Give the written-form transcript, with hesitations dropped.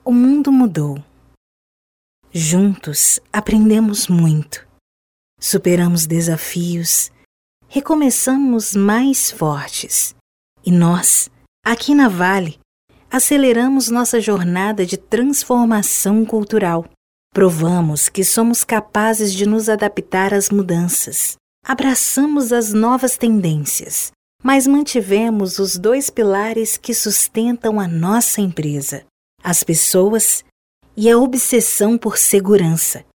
O mundo mudou. Juntos aprendemos muito. Superamos desafios, recomeçamos mais fortes. E nós, aqui na Vale, aceleramos nossa jornada de transformação cultural. Provamos que somos capazes de nos adaptar às mudanças. Abraçamos as novas tendências, mas mantivemos os 2 pilares que sustentam a nossa empresa: as pessoas e a obsessão por segurança.